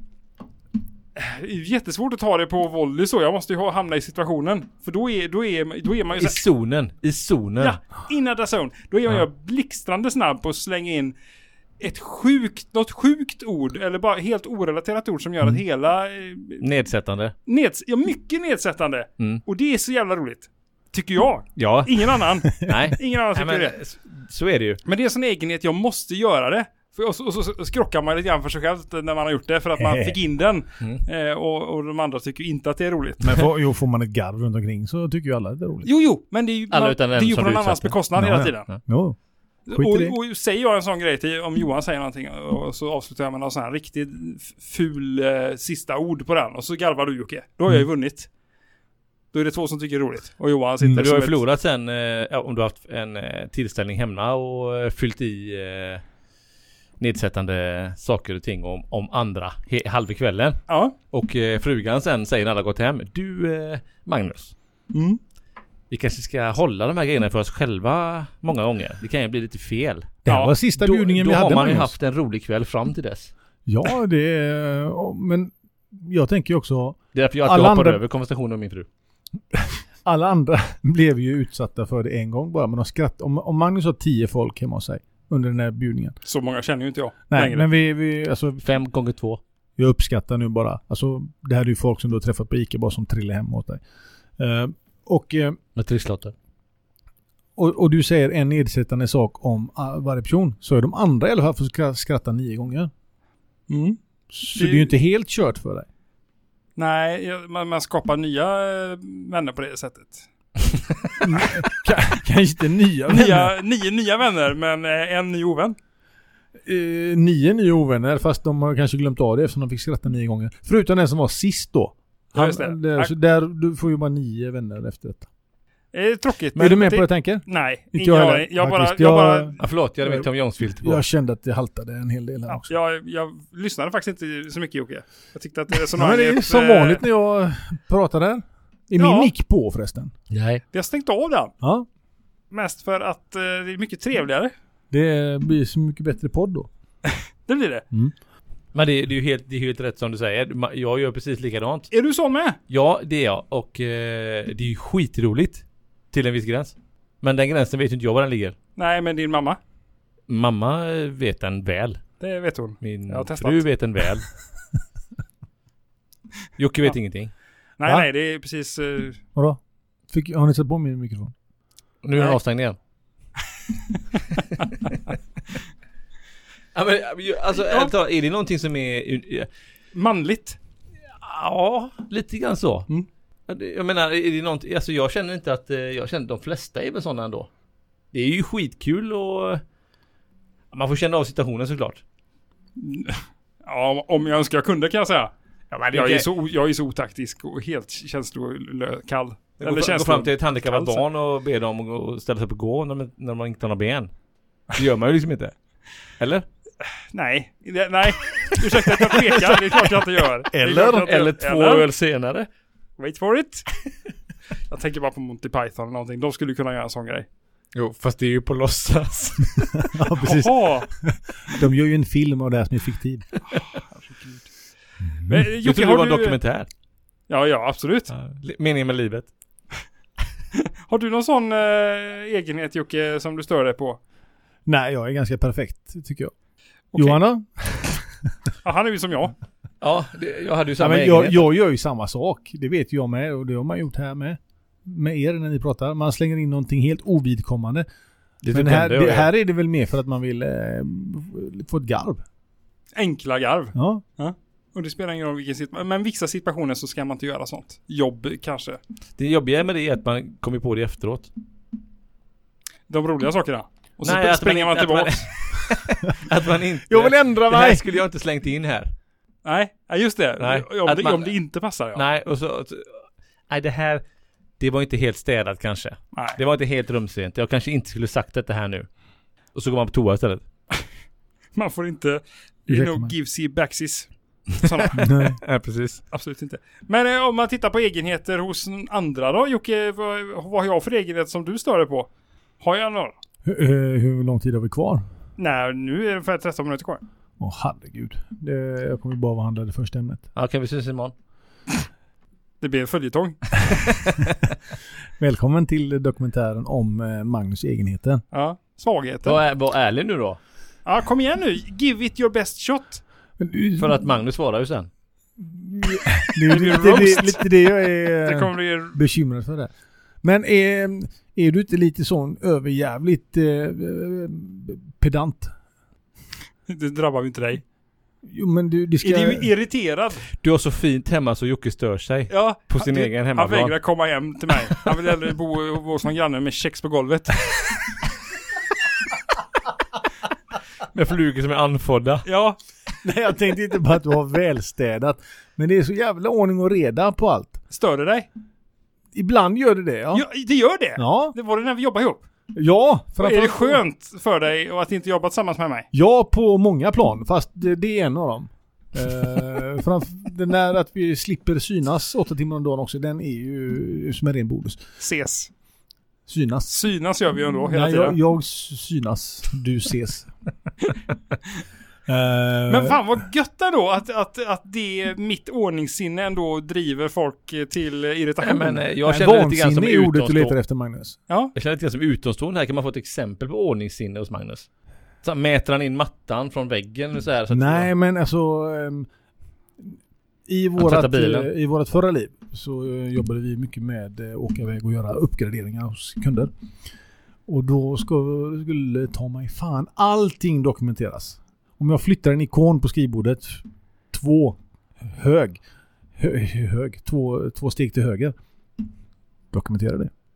Det är jättesvårt att ta det på volley så. Jag måste ju hamna i situationen. För då är, då är, då är man ju...
I zonen. I zonen.
Ja, in the zone. Då är man
ja.
ju blixtrande snabb på att slänga in ett sjukt, något sjukt ord. Eller bara helt orelaterat ord som gör
mm.
att hela... Eh,
nedsättande.
Neds, ja, mycket nedsättande.
Mm.
Och det är så jävla roligt. Tycker jag.
Ja.
Ingen annan.
Nej.
Ingen annan tycker
Nej, men,
det.
Så är det ju.
Men det är en sån egenhet, jag måste göra det. För, och, så, och så skrockar man lite grann för sig själv när man har gjort det. För att man fick in den. Mm. Eh, och, och de andra tycker inte att det är roligt.
Men får, jo, får man ett garv runt omkring så tycker ju alla att det är roligt.
Jo, jo. Men det är ju,
alla
man,
utan
det är ju på någon annans bekostnad
ja,
hela
ja.
tiden.
Ja. Jo.
Och, och säger jag en sån grej till, om Johan säger någonting och så avslutar jag med någon sån här riktigt ful eh, sista ord på den. Och så garvar du, Jocke. Då har jag ju vunnit. Då är det två som tycker det är roligt. Och Johan sitter
mm, du har ju
ett...
förlorat sen eh, om du har haft en eh, tillställning hemma och eh, fyllt i eh, nedsättande saker och ting om, om andra he- halva kvällen.
Ja.
Och eh, frugan sen säger när alla gått hem. Du eh, Magnus.
Mm.
Vi kanske ska hålla de här grejerna för oss själva många gånger. Det kan ju bli lite fel.
Det här ja, var sista bjudningen vi hade.
Då har man ju
Magnus.
haft en rolig kväll fram till dess.
Ja, det är... Men jag tänker ju också...
Det är därför jag alltid hoppar andra... över konversationen med min fru.
Alla andra blev ju utsatta för det en gång bara. Men de skratt... om, om Magnus har tio folk hemma hos sig under den här bjudningen.
Så många känner ju inte jag.
Nej,
längre.
men vi... vi alltså,
Fem gånger två.
Jag uppskattar nu bara. Alltså, det här är ju folk som du har träffat på Ica bara som trillar hem åt dig. Uh, och... Uh,
med trisslotter.
Och, och du säger en nedsättande sak om uh, varje person. Så är de andra i alla fall för att skratta nio gånger.
Mm.
Så det, det är ju inte helt kört för dig.
Nej, man, man skapar nya vänner på det sättet.
Kanske inte nya vänner.
Nya, nio nya vänner, men eh, en ny ovän.
Eh, nio nya ovänner, fast de har kanske glömt av det eftersom de fick skratta nio gånger. Förutom den som var sist då.
Ja, just det.
Han, där, så där, du får ju bara nio vänner efter detta.
Eh, tråkigt.
Men är du med
det,
på vad jag tänker?
Nej,
Inte
ingen
jag heller,
aning. Jag bara...
faktiskt.
Jag,
Jag-
bara
Ja, förlåt, jag hade mitt Tom Jones-filter på.
Jag kände att det haltade en hel del här
ja,
också.
jag, jag lyssnade faktiskt inte så mycket, Jocke. Jag tyckte att det
Ja, men det är
resonemanget...
som
eh,
vanligt när jag pratar där. Är
Ja.
min mick på förresten?
Nej.
Vi har stängt av den.
Ja.
Mest för att eh, det är mycket trevligare.
Det blir så mycket bättre podd då.
Det blir det.
Men det, det är ju helt, det är helt rätt som du säger. Ma- Jag gör precis likadant.
Är du sån med?
Ja, det är jag. Och eh, det är ju skitroligt. Till en viss gräns. Men den gränsen vet ju inte jag var den ligger.
Nej, men din mamma.
Mamma eh, vet den väl.
Det vet hon.
Min
Jag har testat.
fru vet den väl. Jocke vet
Ja.
ingenting.
Nej,
Va?
nej, det är precis... eh,
Vadå? Fick, har ni satt på min mikrofon?
Nu är den
Nej.
avstängd igen. Ja, men, alltså, ärligt talat, är det någonting som är...
manligt.
Ja, lite grann så.
Mm.
Ja, det- Jag menar, är det någonting... Alltså jag känner inte att... eh, Jag känner att de flesta är väl sådana ändå. Det är ju skitkul och... Man får känna av situationen såklart.
Ja, om jag önskar jag kunde kan jag säga.
Ja, men
Jag är, så, jag är så otaktisk och helt känslokall.
Gå,
Eller
gå
känslor-
fram till ett handikappat
kall, så.
barn och be dem att ställa sig upp och gå när, man- när man inte har några ben. Det gör man ju liksom inte. Eller?
Nej, det, nej. Ursäkta att jag tvekar. Det är klart jag inte gör. Det är
Eller?
klart jag inte
Eller
gör.
två
Eller?
öl senare.
Wait for it. Jag tänker bara på Monty Python eller någonting. De skulle kunna göra en sån grej.
Jo, fast det är ju på låtsas.
Ja, precis.
Jaha.
De gör ju en film av det här som är fiktiv.
Men,
Jag
Jocke,
trodde det
har
var en
du...
dokumentär.
Ja, ja, absolut.
Ja, li- meningen med livet.
Har du någon sån eh, egenhet, Jocke, som du stör dig på?
Nej, jag är ganska perfekt tycker jag.
Okej.
Johanna?
Ja, han är ju som jag.
Ja, det, jag hade ju
Ja,
samma
men
egenhet.
jag, jag gör ju samma sak. Det vet jag med och det har man gjort här med. Med er när ni pratar. Man slänger in någonting helt ovidkommande.
det är
Men
typ
här,
det jag
det,
gör.
här är det väl mer för att man vill eh, få ett garv.
Enkla garv.
Ja.
Och det spelar ingen roll vilken situation. Men vissa situationer så ska man inte göra sånt. Jobb kanske.
Det jobbiga med det är att man kommer på det efteråt.
De roliga sakerna. Och så
Nej, att
springer man,
man- att
tillbaka.
man- Att man inte...
Jag vill ändra
Det här
mig!
skulle jag inte slängt in här.
Nej, ja, just det.
Nej,
om,
att
det
man-
om det inte passar, ja.
Nej, och så... så- Nej, det här... Det var inte helt städat kanske.
Nej.
Det var inte helt rumsrent. Jag kanske inte skulle sagt detta här nu. Och så går man på toa istället.
Man får inte... You
Ursäkta
know,
mig.
give see backsies. Sådana.
Nej.
Ja, precis.
Absolut inte. Men eh, om man tittar på egenheter hos andra då, Jocke, vad, vad har jag för egenhet som du stör dig på? Har jag några?
Hur, hur- hur lång tid har vi kvar?
Nej, nu är det ungefär tretton minuter kvar.
Åh herregud. Det, jag kommer bara avhandla det första ämnet.
Ja, kan vi ses imorgon?
Det blir en följetong.
Välkommen till dokumentären om eh, Magnus egenheter.
Ja, svagheten.
Var, är, var ärlig nu då.
Ja, kom igen nu. Give it your best shot.
Men, du-
För att Magnus svarar ju sen.
det är ju lite,
roast.
det, lite det jag är
Det
eh,
kommer bli...
bekymrad för det. Men är, är du inte lite sån överjävligt eh, eh, pedant?
Det drabbar ju inte dig.
Jo men du, det ska...
Är du irriterad?
Du har så fint hemma så Jocke stör sig.
Ja.
På sin
han,
egen
Han
hemmaplan.
vägrar komma hem till mig. Han vill hellre bo hos någon granne med kex på golvet.
Med flugor som är anfodda.
Ja.
Nej, jag tänkte inte bara att du har välstädat. Men det är så jävla ordning och reda på allt.
Stör det dig?
Ibland gör det det, ja.
Ja, det gör det.
Ja.
Det var det när vi jobbade ihop.
Ja.
Och är det
framförallt-
skönt för dig att inte jobba tillsammans med mig?
Ja, på många plan. Fast det, det är en av dem. Uh, framför, den där att vi slipper synas åtta timmar om dagen också, den är ju som en ren bonus.
Ses.
Synas.
Synas gör vi ju ändå hela
Nej,
tiden.
jag, jag synas. Du ses. uh,
Men fan vad gött då att, att, att det mitt ordningssinne ändå driver folk till irritation.
Men eh, jag
Nej,
känner lite grann som
vansinne är ordet du letar
utomstående.
efter, Magnus.
Ja.
Jag känner lite grann som utomstående här. Kan man få ett exempel på ordningssinne hos Magnus? Så här, mäter han in mattan från väggen och så här, så att
Nej, men alltså um, i
tvättar
vårat,
bilen.
eh, i vårat förra liv så uh, jobbade vi mycket med uh, åka iväg och göra uppgraderingar hos kunder. Och då ska, skulle ta mig fan allting dokumenteras. Om jag flyttar en ikon på skrivbordet två hög hö, hög två, två steg till höger, dokumentera det.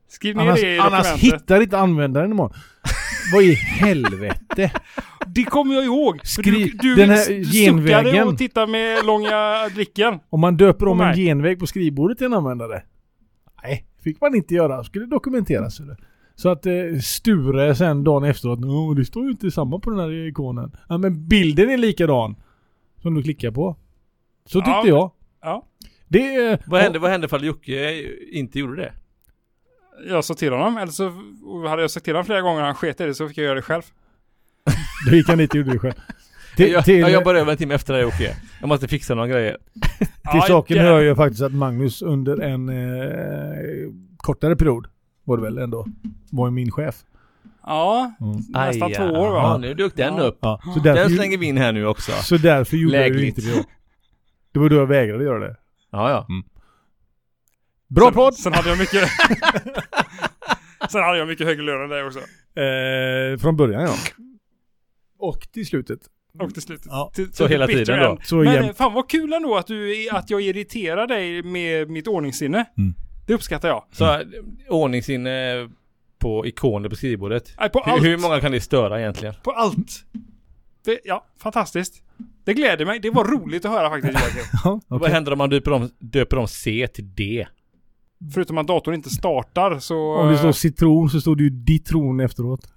Skriv ner
Annars,
det i
annars
dokumentet.
hittar inte användaren imorgon. Vad i helvete?
Det kommer jag ihåg. För
Skri-
du du,
den här
du
genvägen.
suckade och tittade med långa dricken.
Om man döper om
Och
en
mig.
genväg på skrivbordet till en användare. Nej, fick man inte göra. Skulle dokumenteras. Eller? Så att eh, Sture sen dagen efteråt. Åh, det står ju inte samma på den här ikonen. Ja, men bilden är likadan. Som du klickar på. Så tyckte
Ja.
jag.
Ja.
Det är...
Vad hände, vad hände ifall Jocke inte gjorde det?
Jag sa till honom. Eller så hade jag sagt till honom flera gånger han sket i det så fick jag göra det själv.
Då gick han inte och gjorde det själv. Till,
jag,
till,
jag jobbar över en timme efter dig Jocke. Jag måste fixa några grejer.
till
Ja,
saken
det-
hör ju faktiskt att Magnus under en eh, kortare period var det väl ändå, var ju min chef.
Ja,
Mm.
nästan
Aj,
två
ja.
år va?
Ja, nu dök den
Ja.
upp.
Ja, så
Den
därför,
slänger vi in här nu också.
så därför gjorde jag det
Lägligt.
inte det. Det var då jag vägrade göra det.
Ja, ja.
Bra
sen,
podd!
Sen hade jag mycket Sen hade jag mycket högre lön än dig också.
Eh, från början ja. Och till slutet.
Och till slut.
Ja.
Till,
Så hela
bitter
tiden då?
end.
Så
Men
jämt.
fan vad kul ändå att, du, att jag irriterar dig med mitt ordningssinne.
Mm.
Det uppskattar jag.
Så äh, ordningsinne på ikoner på skrivbordet.
Nej, på
Hur,
allt.
hur många kan det störa egentligen?
På allt. Det, ja, fantastiskt. Det gläder mig. Det var roligt att höra faktiskt. Joakim.
Ja,
Vad
okej.
händer om man döper om, döper om C till D?
Förutom att datorn inte startar så...
Om det står citron så står det ju ditron efteråt.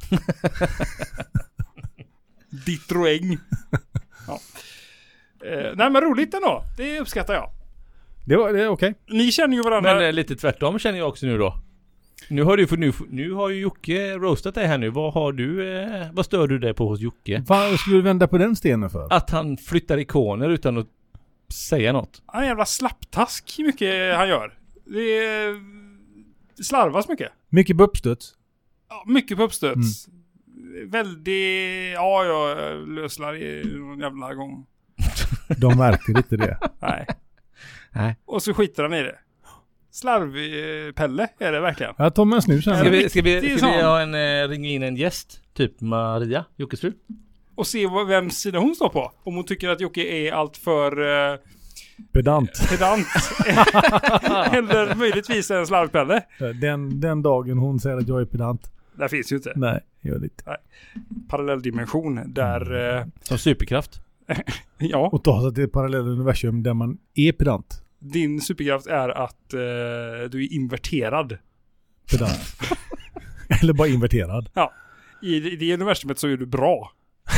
Ditroäng. Ja. Eh, nej men roligt ändå. Det uppskattar jag.
Det var det är okej.
Ni känner ju varandra.
Men eh, lite tvärtom känner jag också nu då. Nu har du för nu, nu har ju Jocke roastat dig här nu. Vad har du eh, vad stör du dig på hos Jocke?
Vad skulle du vända på den stenen för?
Att han flyttar ikoner utan att säga något.
Han är en jävla slapptask hur mycket han gör. Det, är, det slarvas mycket.
Mycket på uppstöts.
Ja, mycket på uppstöts. Väldigt... Ja, jag löslar i någon jävla gång.
De märker inte det.
Nej.
Nej.
Och så skiter han i det. Slarvpelle är det verkligen.
Jag tar med en snus
Ska
här.
vi, ska vi,
riktigt
ska vi
sån.
ha en, eh, ringa in en gäst? Typ Maria, Jockes fru?
Och se vad, vems sida hon står på. Om hon tycker att Jocke är allt för... Eh,
Pedant.
pedant. Eller möjligtvis en slarvpelle.
Den, den dagen hon säger att jag är pedant.
Det finns ju inte.
Nej, gör det inte.
Parallelldimension där... Eh,
Som superkraft?
ja,
Och ta sig till ett parallellt universum där man är pedant.
din superkraft är att eh, du är inverterad.
Pedant. Eller bara inverterad.
I, I det universumet så är du bra.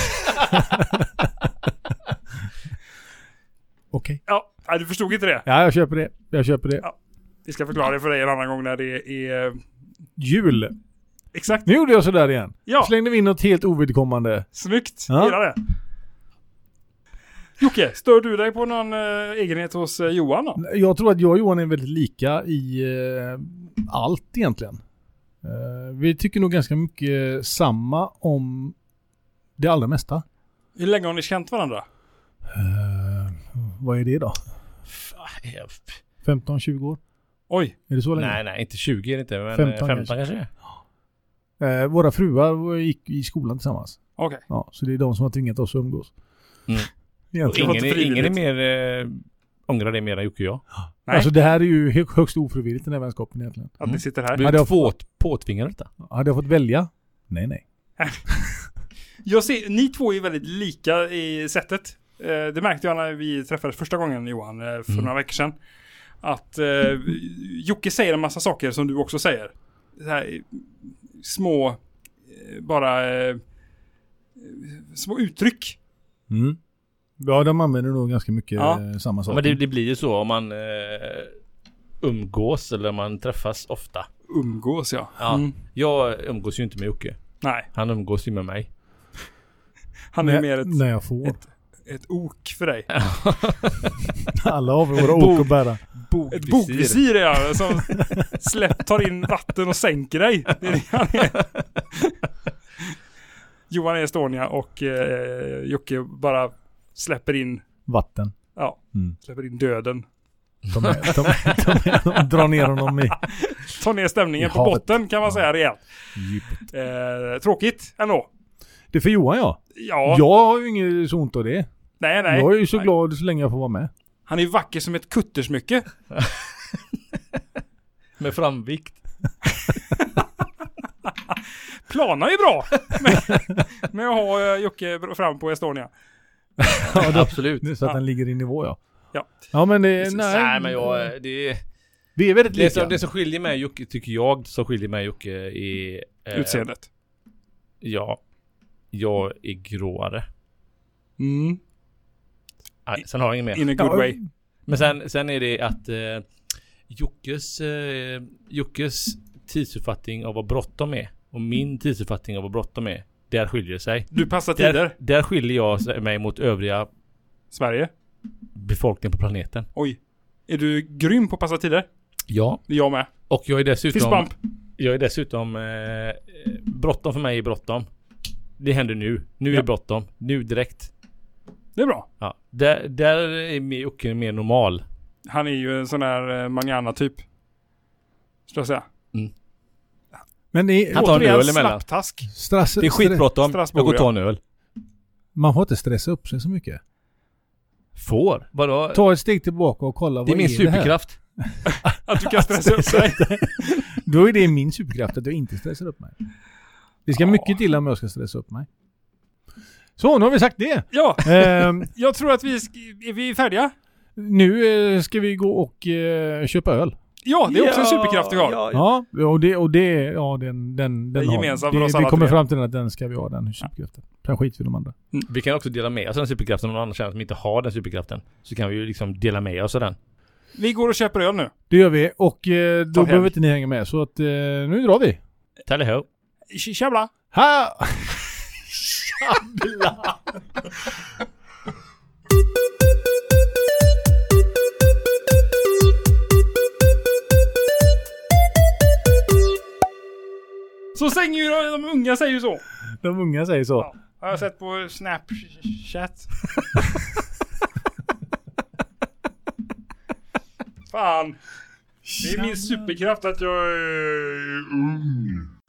Okej.
Ja, nej, du förstod inte det.
Ja, jag köper det. Jag köper det.
Ja. Vi ska förklara det för dig en annan gång när det är... Eh,
Jul.
exakt.
Nu gjorde jag sådär igen.
Ja,
Slängde vi in något helt ovidkommande.
snyggt.
Ja.
Gillar det. Jocke, stör du dig på någon eh, egenhet hos eh, Johan då?
Jag tror att jag och Johan är väldigt lika i eh, allt egentligen. Eh, vi tycker nog ganska mycket samma om det allra mesta.
Hur länge har ni känt varandra?
Eh, vad är det då? femton tjugo år?
Oj,
Är det så länge?
Nej, nej, inte tjugo är det inte, men
femton
femton, femton kanske.
Eh, våra fruar gick i skolan tillsammans.
okej.
Ja, så det är de som har tvingat oss att umgås.
Mm. Och
Egentligen.
var
ingen,
inte
är, ingen är
frivilligt.
mer... Eh, ångrar det mer än Jocke och jag.
Nej.
Alltså det här är ju hö- högst ofrivilligt den här vänskapen egentligen.
Att ni sitter här.
Vi
Hade
är
jag
två påtvingade detta.
Hade jag fått välja? Nej, nej.
Jag ser, ni två är väldigt lika i sättet. Eh, det märkte jag när vi träffades första gången, Johan, eh, för
Mm.
några veckor sedan. Att eh, Jocke säger en massa saker som du också säger. Så här, små, eh, bara eh, små uttryck.
Mm. Ja, de använder nog ganska mycket
Ja.
eh, samma sak.
Men det, det blir ju så om man eh, umgås eller om man träffas ofta.
Umgås, ja.
Ja.
Mm.
Jag umgås ju inte med Jocke.
Nej,
Han umgås ju med mig.
han är
när,
mer ett,
när jag får.
ett, ett ok för dig.
Alla har våra ok att bära.
Ett bogvisir är han som släpp, tar in vatten och sänker dig. Det är det han är. Johan är Estonia och eh, Jocke bara släpper in,
Vatten.
ja,
Mm.
släpper in döden.
De, är, de, de, är, de drar ner honom i
Ta ner stämningen
I
på
havet.
botten kan man säga rejält.
djupet.
Eh, tråkigt ändå.
Det är för Johan, ja.
Ja,
Jag har ju inget så ont av det.
nej nej.
Jag är ju så
nej.
glad så länge jag får vara med.
Han är vacker som ett kuttersmycke.
Med framvikt.
planar ju bra med, med att ha Jocke fram på Estonia.
Ja, det,
Absolut.
så att
Ja.
den ligger i nivå, ja.
Ja.
Ja, men det...
Så-
Nej,
Nej, men jag... Det,
vi är väldigt
det,
lika.
som, det som skiljer mig och Jocke, tycker jag, som skiljer mig och Jocke är... eh,
Utseendet.
Ja. Jag är gråare.
Mm.
Nej, sen har jag inget mer.
In a good
Ja,
way.
Men sen, sen är det att eh, Jockes, eh, Jockes tidsuppfattning av vad bråttom är och min tidsuppfattning av vad bråttom är, där skiljer det sig.
Du passar tider.
Där, där skiljer jag mig mot övriga
Sverige.
befolkningen på planeten.
Oj. Är du grym på att passa tider?
Ja.
Det är jag med.
Och jag är dessutom...
Fistbump.
Jag är dessutom... Eh, bråttom för mig är bråttom. Det händer nu. Nu är
Ja.
det bråttom. Nu direkt.
Det är bra.
Ja. Där, där är Jocke mer normal.
Han är ju en sån här eh, Manana-typ. Skulle jag säga.
Men det är,
Han tar en
Återigen
öl emellan.
slapptask.
strass,
Det är skitbråttom.
Strasbourg,
Jag går och tar en öl.
Man får inte stressa upp sig så mycket.
Får? Vadå?
Ta ett steg tillbaka och kolla
Det är
vad
min
är det här.
superkraft.
Att du kan stressa upp dig.
Då är det min superkraft att jag inte stressar upp mig. Det ska
Ja.
mycket till om jag ska stressa upp mig. Så, nu har vi sagt det.
Ja,
Ehm,
jag tror att vi sk- är vi färdiga.
nu eh, ska vi gå och eh, köpa öl.
Ja, det är också en superkraft du har.
Ja,
Ja, och det, och det ja, den, den, den
Det är
har-
gemensamt för
det,
oss
Vi
alla
kommer
tre.
fram till den att den ska vi ha, den superkraften. Sen skiter vi i de andra.
Vi kan också dela med oss av den superkraften om någon annan känner som inte har den superkraften. Så kan vi ju liksom dela med oss av den.
Vi går och köper öl nu.
Det gör vi och eh, då
Ta
behöver
helg.
inte ni hänga med. Så att eh, nu drar vi.
Tally ho.
Sh- Tjabla!
Ha!
Så säger ju de, de unga säger ju så.
De unga säger så.
Ja. Har jag sett på Snapchat. Fan. Det är min superkraft att jag är ung.